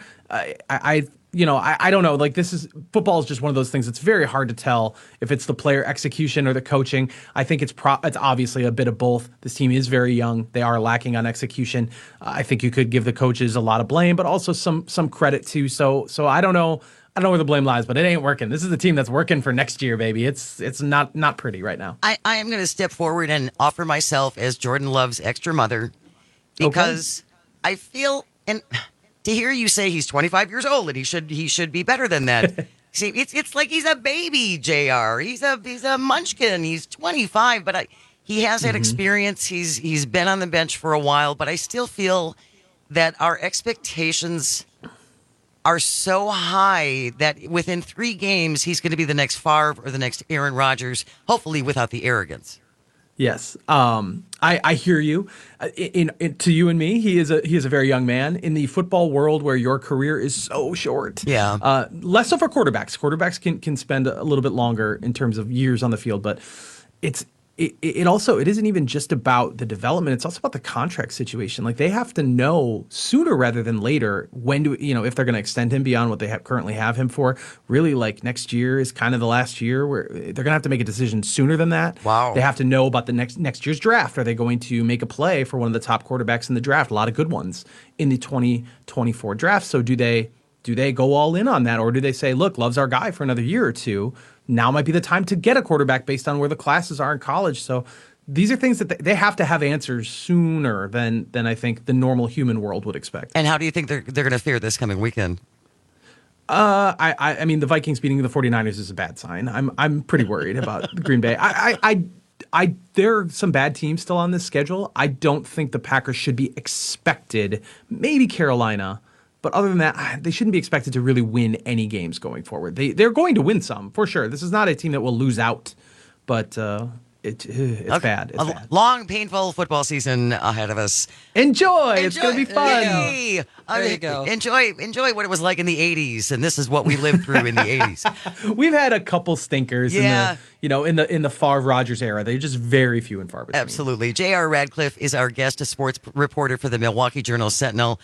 I don't know. Football is just one of those things. It's very hard to tell if it's the player execution or the coaching. I think it's obviously a bit of both. This team is very young. They are lacking on execution. I think you could give the coaches a lot of blame, but also some credit too. So I don't know. I don't know where the blame lies, but it ain't working. This is the team that's working for next year, baby. It's not pretty right now. I am going to step forward and offer myself as Jordan Love's extra mother, because I feel and. To hear you say he's 25 years old and he should be better than that. See, it's like he's a baby, JR. He's a munchkin. He's 25, but he has had experience. He's been on the bench for a while, but I still feel that our expectations are so high that within 3 games he's going to be the next Favre or the next Aaron Rodgers, hopefully without the arrogance. Yes, I hear you. To you and me, he is a very young man in the football world where your career is so short. Yeah, less so for quarterbacks. Quarterbacks can spend a little bit longer in terms of years on the field, but it also isn't even just about the development. It's also about the contract situation. Like, they have to know sooner rather than later if they're going to extend him beyond what they currently have him for. Really, next year is kind of the last year where they're going to have to make a decision sooner than that. Wow. They have to know about the next year's draft. Are they going to make a play for one of the top quarterbacks in the draft? A lot of good ones in the 2024 draft. So do they go all in on that, or do they say, look, Love's our guy for another year or two? Now might be the time to get a quarterback based on where the classes are in college. So these are things that they have to have answers sooner than I think the normal human world would expect. And how do you think they're going to fare this coming weekend? I mean, the Vikings beating the 49ers is a bad sign. I'm pretty worried about Green Bay. There are some bad teams still on this schedule. I don't think the Packers should be expected. Maybe Carolina. But other than that, they shouldn't be expected to really win any games going forward. They're going to win some, for sure. This is not a team that will lose out, but it's bad. It's bad. Long, painful football season ahead of us. Enjoy. It's going to be fun. Yay. There you go. Enjoy what it was like in the 80s, and this is what we lived through in the 80s. We've had a couple stinkers in the Favre Rodgers era. They're just very few and far between. Absolutely. J.R. Radcliffe is our guest, a sports reporter for the Milwaukee Journal-Sentinel.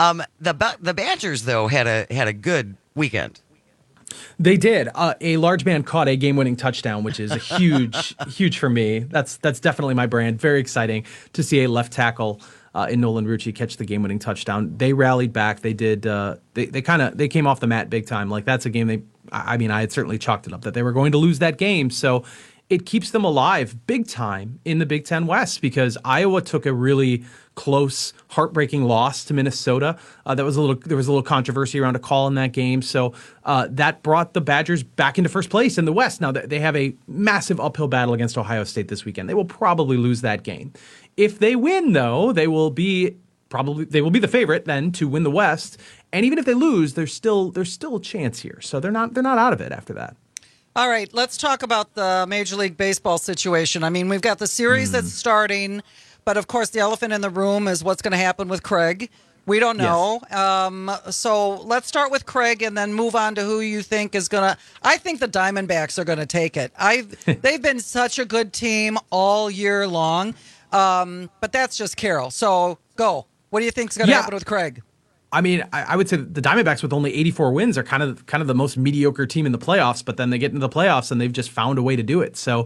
The Badgers, though, had a good weekend. They did. A large man caught a game-winning touchdown, which is a huge for me. That's definitely my brand. Very exciting to see a left tackle in Nolan Rucci catch the game-winning touchdown. They rallied back. They did. They came off the mat big time. Like, that's a game I had certainly chalked it up that they were going to lose that game. So it keeps them alive big time in the Big Ten West, because Iowa took a really close, heartbreaking loss to Minnesota. There was a little controversy around a call in that game. So that brought the Badgers back into first place in the West. Now they have a massive uphill battle against Ohio State this weekend. They will probably lose that game. If they win, though, they will be the favorite then to win the West. And even if they lose, there's still a chance here. So they're not out of it after that. All right, let's talk about the Major League Baseball situation. I mean, we've got the series that's starting, but of course the elephant in the room is what's going to happen with Craig. We don't know. Yes. So let's start with Craig and then move on to who you think is going to... I think the Diamondbacks are going to take it. They've been such a good team all year long, but that's just Carroll. So go. What do you think is going to happen with Craig? I mean, I would say the Diamondbacks with only 84 wins are kind of the most mediocre team in the playoffs, but then they get into the playoffs and they've just found a way to do it. So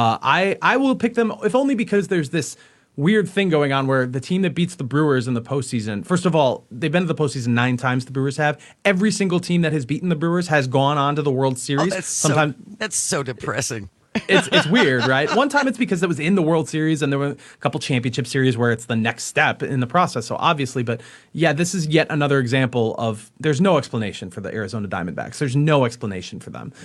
I will pick them, if only because there's this weird thing going on where the team that beats the Brewers in the postseason, first of all, they've been to the postseason 9 times, the Brewers have. Every single team that has beaten the Brewers has gone on to the World Series. That's so depressing. It's weird, right? One time it's because it was in the World Series and there were a couple championship series where it's the next step in the process. So obviously, but yeah, this is yet another example of there's no explanation for the Arizona Diamondbacks. There's no explanation for them.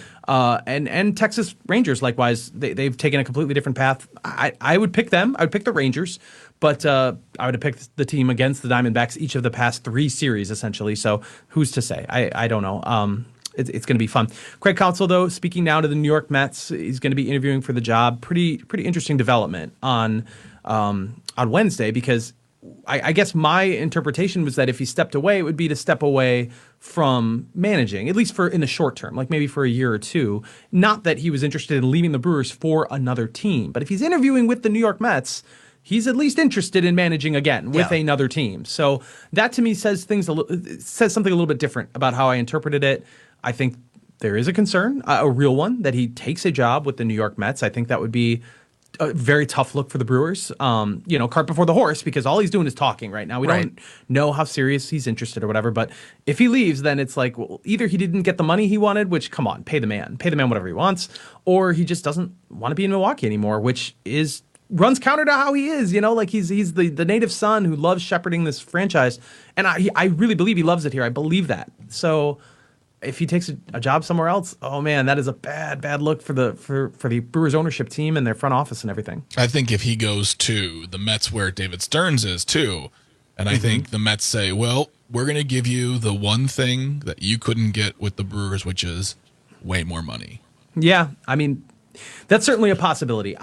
And Texas Rangers, likewise, they've taken a completely different path. I would pick them. I would pick the Rangers. But I would have picked the team against the Diamondbacks each of the past 3 series, essentially. So who's to say? I don't know. It's going to be fun. Craig Counsell, though, speaking now to the New York Mets, he's going to be interviewing for the job. Pretty interesting development on Wednesday, because I guess my interpretation was that if he stepped away, it would be to step away from managing, at least for in the short term, like maybe for a year or two. Not that he was interested in leaving the Brewers for another team. But if he's interviewing with the New York Mets, he's at least interested in managing again with another team. So that to me says something a little bit different about how I interpreted it. I think there is a concern, a real one, that he takes a job with the New York Mets. I think that would be a very tough look for the Brewers. Cart before the horse, because all he's doing is talking right now. We don't know how serious he's interested or whatever. But if he leaves, then it's like, well, either he didn't get the money he wanted, which, come on, pay the man whatever he wants, or he just doesn't want to be in Milwaukee anymore, which runs counter to how he is, like he's the native son who loves shepherding this franchise. And I really believe he loves it here. I believe that. So if he takes a job somewhere else, oh man, that is a bad look for the Brewers ownership team and their front office and everything. I think if he goes to the Mets where David Stearns is too, and I think the Mets say, well, we're going to give you the one thing that you couldn't get with the Brewers, which is way more money. Yeah, I mean, that's certainly a possibility.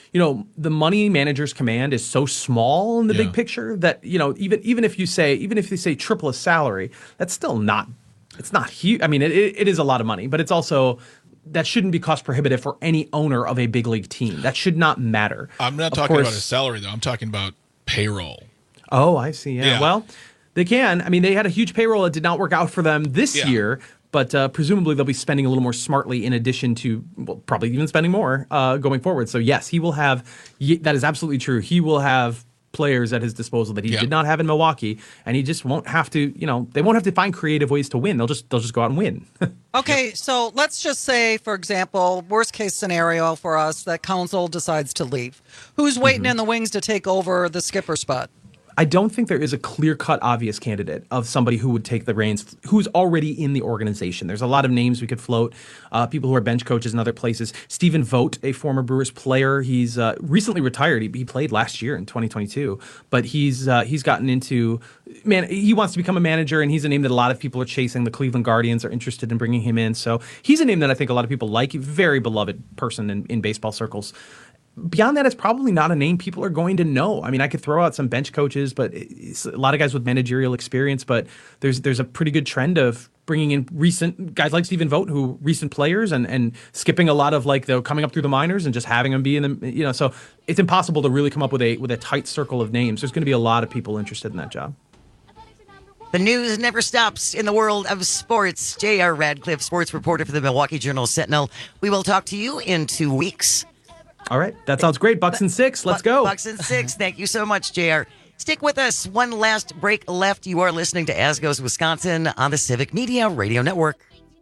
The money managers command is so small in the big picture that, even if they say triple a salary, that's still not, it's not huge. I mean, it is a lot of money, but it's also, that shouldn't be cost prohibitive for any owner of a big league team. That should not matter. I'm not talking about his salary, though. I'm talking about payroll. Oh, I see. Yeah. Well, they can. I mean, they had a huge payroll. It did not work out for them this year. But presumably they'll be spending a little more smartly in addition to, probably even spending more going forward. So, yes, he will have – that is absolutely true. He will have players at his disposal that he did not have in Milwaukee, and he just won't have to – they won't have to find creative ways to win. They'll just go out and win. Okay, so let's just say, for example, worst-case scenario for us, that Counsell decides to leave. Who's waiting in the wings to take over the skipper spot? I don't think there is a clear-cut, obvious candidate of somebody who would take the reins, who's already in the organization. There's a lot of names we could float, people who are bench coaches in other places. Stephen Vogt, a former Brewers player, he's recently retired. He played last year in 2022, but he's gotten into, he wants to become a manager, and he's a name that a lot of people are chasing. The Cleveland Guardians are interested in bringing him in, so he's a name that I think a lot of people like. Very beloved person in baseball circles. Beyond that, it's probably not a name people are going to know. I mean, I could throw out some bench coaches, but it's a lot of guys with managerial experience. But there's a pretty good trend of bringing in recent guys like Stephen Vogt, who recent players, and skipping a lot of the coming up through the minors and just having them be in the So it's impossible to really come up with a tight circle of names. There's going to be a lot of people interested in that job. The news never stops in the world of sports. J.R. Radcliffe, sports reporter for the Milwaukee Journal-Sentinel. We will talk to you in 2 weeks. All right. That sounds great. Bucks and 6. Let's go. Bucks and 6. Thank you so much, JR. Stick with us. One last break left. You are listening to As Goes Wisconsin on the Civic Media Radio Network.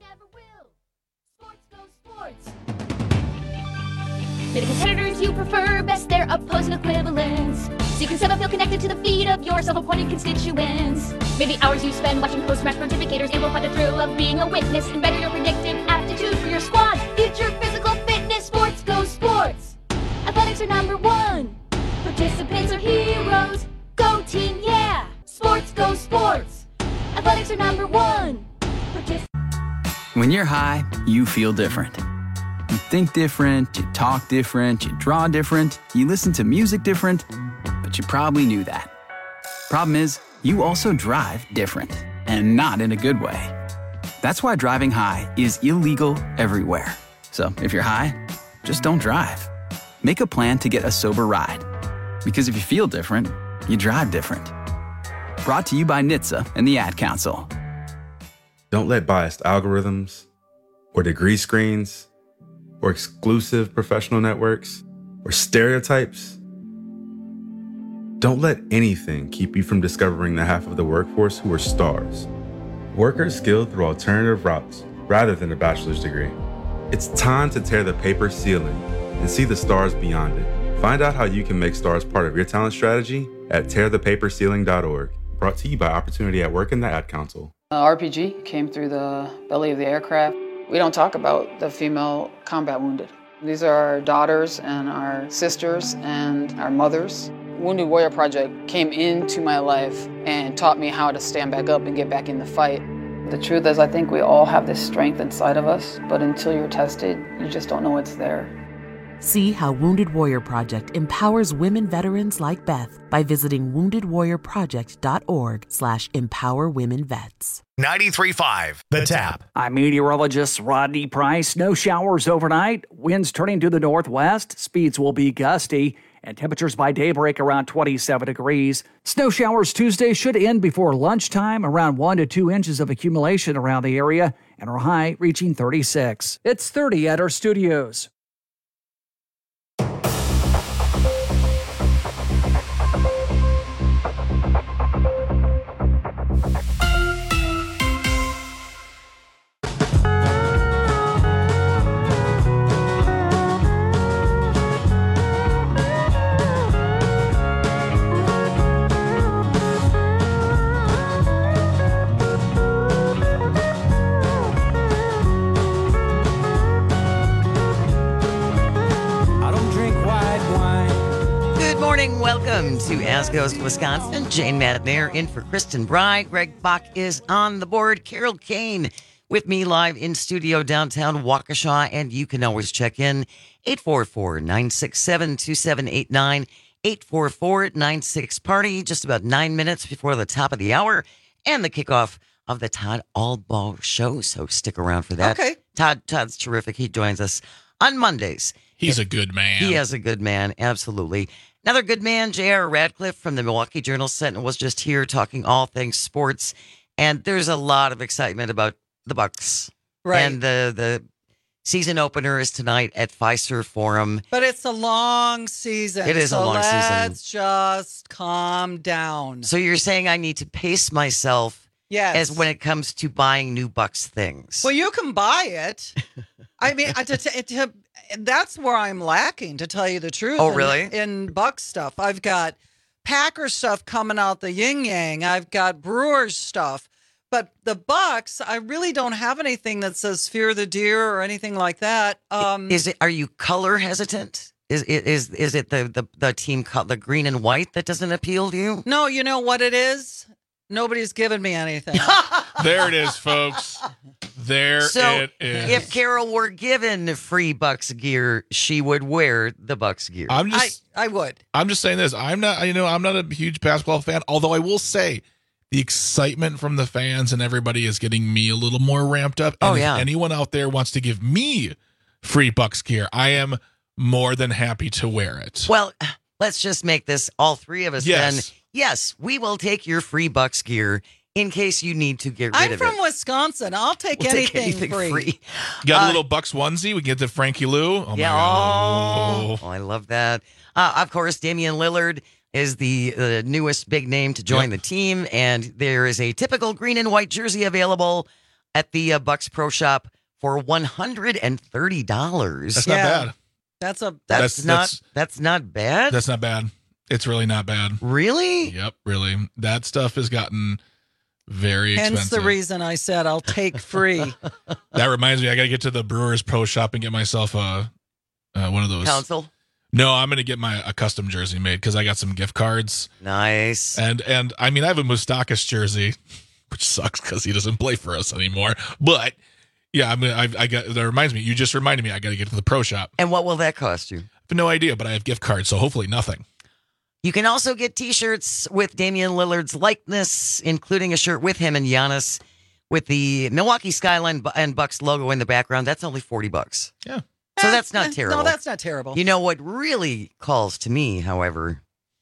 Say the competitors you prefer best their opposing equivalents. So you can somehow feel connected to the feed of your self-appointed constituents. Maybe hours you spend watching post-match pontificators amplify the thrill of being a witness and better your predicted aptitude for your squad. Future physical fitness. Sports go sports. Athletics are number 1. Participants are heroes. Go team, yeah. Sports go sports. Athletics are number 1. When you're high, you feel different. You think different, you talk different, you draw different, you listen to music different, but you probably knew that. Problem is, you also drive different, and not in a good way. That's why driving high is illegal everywhere. So if you're high, just don't drive. Make a plan to get a sober ride. Because if you feel different, you drive different. Brought to you by NHTSA and the Ad Council. Don't let biased algorithms or degree screens or exclusive professional networks or stereotypes. Don't let anything keep you from discovering the half of the workforce who are stars. Workers skilled through alternative routes rather than a bachelor's degree. It's time to tear the paper ceiling and see the stars beyond it. Find out how you can make stars part of your talent strategy at tearthepaperceiling.org. Brought to you by Opportunity at Work and the Ad Council. RPG came through the belly of the aircraft. We don't talk about the female combat wounded. These are our daughters and our sisters and our mothers. Wounded Warrior Project came into my life and taught me how to stand back up and get back in the fight. The truth is, I think we all have this strength inside of us, but until you're tested, you just don't know it's there. See how Wounded Warrior Project empowers women veterans like Beth by visiting woundedwarriorproject.org/empowerwomenvets. 93.5 The Tap. I'm meteorologist Rodney Price. No showers overnight. Winds turning to the northwest. Speeds will be gusty. And temperatures by daybreak around 27 degrees. Snow showers Tuesday should end before lunchtime. Around 1 to 2 inches of accumulation around the area. And our high reaching 36. It's 30 at our studios. Welcome to As Goes Wisconsin. Jane Madnair in for Kristen Bride. Greg Bach is on the board. Carol Kane with me live in studio downtown Waukesha. And you can always check in 844-967-2789, 844-96-PARTY. Just about 9 minutes before the top of the hour and the kickoff of the Todd Albaugh Show. So stick around for that. Okay. Todd's terrific. He joins us on Mondays. He's a good man. He is a good man. Absolutely. Another good man, J.R. Radcliffe from the Milwaukee Journal-Sentinel was just here talking all things sports. And there's a lot of excitement about the Bucks. Right. And the season opener is tonight at Fiserv Forum. But it's a long season. It is a long season. Let's just calm down. So you're saying I need to pace myself as when it comes to buying new Bucks things. Well, you can buy it. I mean, that's where I'm lacking, to tell you the truth. Oh, really? In Bucks stuff. I've got Packers stuff coming out the yin-yang. I've got Brewers stuff. But the Bucks, I really don't have anything that says Fear the Deer or anything like that. Are you color hesitant? Is it the team the green and white that doesn't appeal to you? No, you know what it is? Nobody's given me anything. There it is, folks. There it is. If Carol were given free Bucks gear, she would wear the Bucks gear. I would. I'm just saying this. I'm not a huge basketball fan, although I will say the excitement from the fans and everybody is getting me a little more ramped up. And if anyone out there wants to give me free Bucks gear, I am more than happy to wear it. Well, let's just make this all three of us then. Yes, we will take your free Bucks gear in case you need to get rid of it. I'm from Wisconsin. I'll take anything free. Got a little Bucks onesie? We can get the Frankie Lou. Oh, yeah. my God. Oh, I love that. Of course, Damian Lillard is the newest big name to join the team, and there is a typical green and white jersey available at the Bucks Pro Shop for $130. That's not bad. That's not bad. That's not bad. It's really not bad. Really? Yep, really. That stuff has gotten very expensive. Hence the reason I said I'll take free. That reminds me, I got to get to the Brewers Pro Shop and get myself one of those. Council? No, I'm going to get a custom jersey made because I got some gift cards. Nice. And I mean, I have a Moustakas jersey, which sucks because he doesn't play for us anymore. But yeah, that reminds me. You just reminded me. I got to get to the Pro Shop. And what will that cost you? I have no idea, but I have gift cards, so hopefully nothing. You can also get T-shirts with Damian Lillard's likeness, including a shirt with him and Giannis with the Milwaukee Skyline and Bucks logo in the background. That's only $40. Yeah. So that's not terrible. No, that's not terrible. You know what really calls to me, however?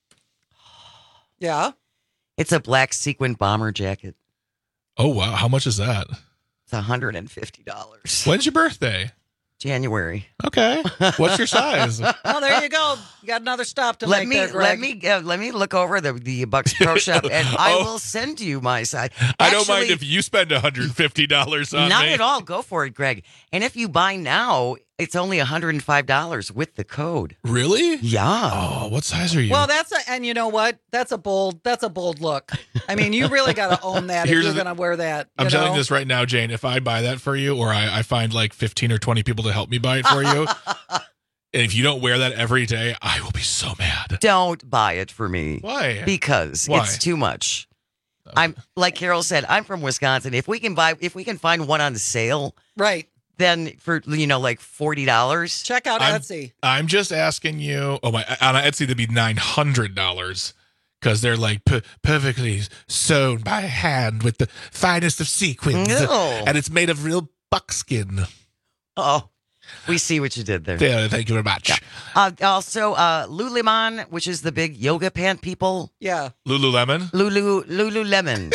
Yeah? It's a black sequin bomber jacket. Oh, wow. How much is that? It's $150. When's your birthday? January. Okay. What's your size? Oh, there you go. You got another stop to make there, Greg. Let me look over the Bucks Pro Shop, and I will send you my size. I don't mind if you spend $150 on Not me. at all. Go for it, Greg. And if you buy now, It's only $105 with the code. Really? Yeah. Oh, what size are you? Well, and you know what? That's a bold look. I mean, you really got to own that if you're going to wear that. I'm telling you this right now, Jane. If I buy that for you, or I find like 15 or 20 people to help me buy it for you, and if you don't wear that every day, I will be so mad. Don't buy it for me. Why? Because Why? It's too much. I'm like Carol said, I'm from Wisconsin. If we can find one on sale, right? Then for like $40, check out Etsy. I'm just asking you. Oh my! On Etsy, that'd be $900 because they're like perfectly sewn by hand with the finest of sequins, and it's made of real buckskin. Oh, we see what you did there. Yeah, thank you very much. Yeah. Also, Lululemon, which is the big yoga pant people. Yeah, Lululemon. Lululemon.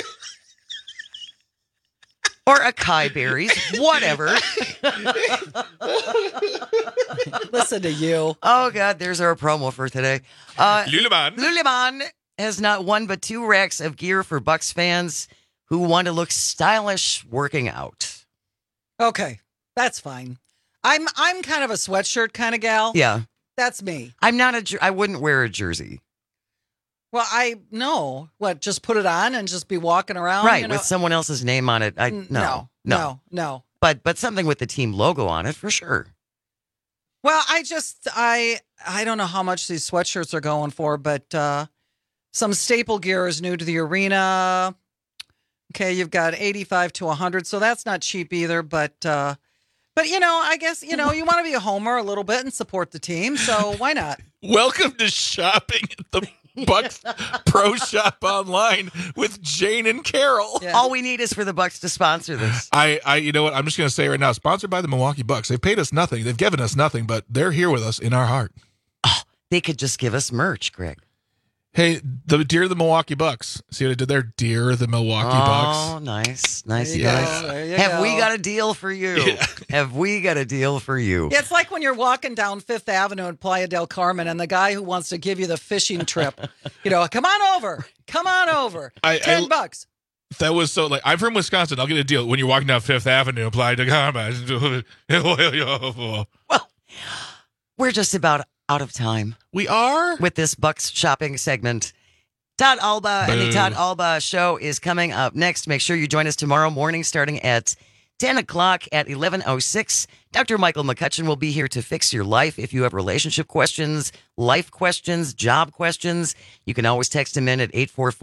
Or acai berries, whatever. Listen to you. Oh, God, there's our promo for today. Lululemon. Lululemon has not one but two racks of gear for Bucks fans who want to look stylish working out. Okay, that's fine. I'm kind of a sweatshirt kind of gal. Yeah. That's me. I wouldn't wear a jersey. Well, just put it on and just be walking around? Right, with someone else's name on it. No. But something with the team logo on it, for sure. Well, I don't know how much these sweatshirts are going for, but some staple gear is new to the arena. Okay, you've got 85 to 100, so that's not cheap either, but I guess, you want to be a homer a little bit and support the team, so why not? Welcome to shopping at the Bucks Pro Shop online with Jane and Carol. Yeah. All we need is for the Bucks to sponsor this. You know what? I'm just going to say right now, sponsored by the Milwaukee Bucks. They've paid us nothing. They've given us nothing, but they're here with us in our heart. Oh, they could just give us merch, Greg. Hey, the Dear the Milwaukee Bucks. See what I did there? Dear the Milwaukee Bucks. Oh, nice. There Have we got a deal for you? Yeah. Have we got a deal for you? Yeah, it's like when you're walking down Fifth Avenue in Playa del Carmen and the guy who wants to give you the fishing trip, come on over. $10. That was so I'm from Wisconsin. I'll get a deal when you're walking down Fifth Avenue in Playa del Carmen. Well, we're just about out of time. We are? With this Bucks shopping segment. Todd Alba and the Todd Alba Show is coming up next. Make sure you join us tomorrow morning starting at 10 o'clock at 11:06. Dr. Michael McCutcheon will be here to fix your life. If you have relationship questions, life questions, job questions, you can always text him in at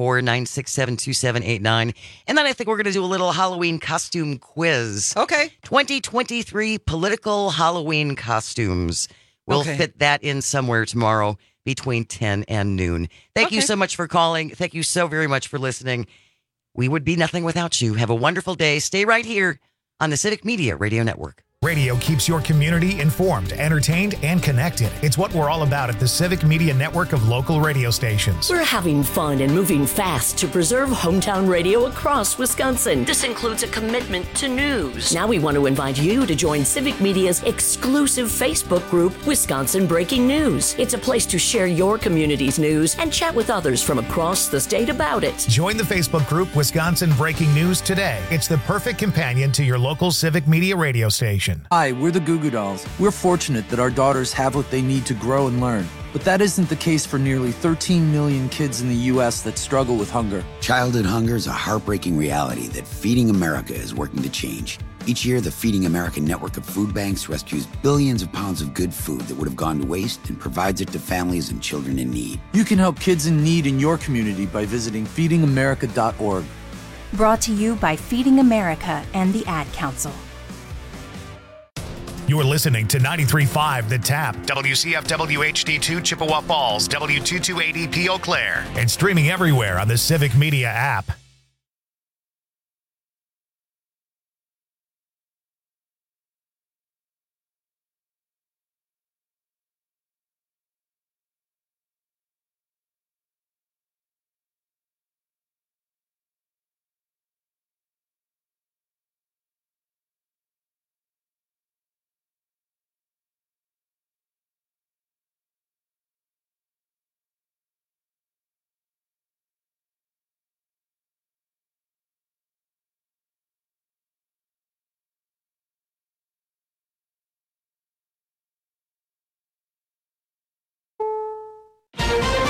844-967-2789. And then I think we're going to do a little Halloween costume quiz. Okay. 2023 political Halloween costumes. We'll fit that in somewhere tomorrow between 10 and noon. Thank you so much for calling. Thank you so very much for listening. We would be nothing without you. Have a wonderful day. Stay right here on the Civic Media Radio Network. Radio keeps your community informed, entertained, and connected. It's what we're all about at the Civic Media Network of local radio stations. We're having fun and moving fast to preserve hometown radio across Wisconsin. This includes a commitment to news. Now we want to invite you to join Civic Media's exclusive Facebook group, Wisconsin Breaking News. It's a place to share your community's news and chat with others from across the state about it. Join the Facebook group, Wisconsin Breaking News today. It's the perfect companion to your local Civic Media radio station. Hi, we're the Goo Goo Dolls. We're fortunate that our daughters have what they need to grow and learn. But that isn't the case for nearly 13 million kids in the U.S. that struggle with hunger. Childhood hunger is a heartbreaking reality that Feeding America is working to change. Each year, the Feeding America network of food banks rescues billions of pounds of good food that would have gone to waste and provides it to families and children in need. You can help kids in need in your community by visiting feedingamerica.org. Brought to you by Feeding America and the Ad Council. You're listening to 93.5 The Tap, WCFW HD2 Chippewa Falls, W228EP Eau Claire, and streaming everywhere on the Civic Media app.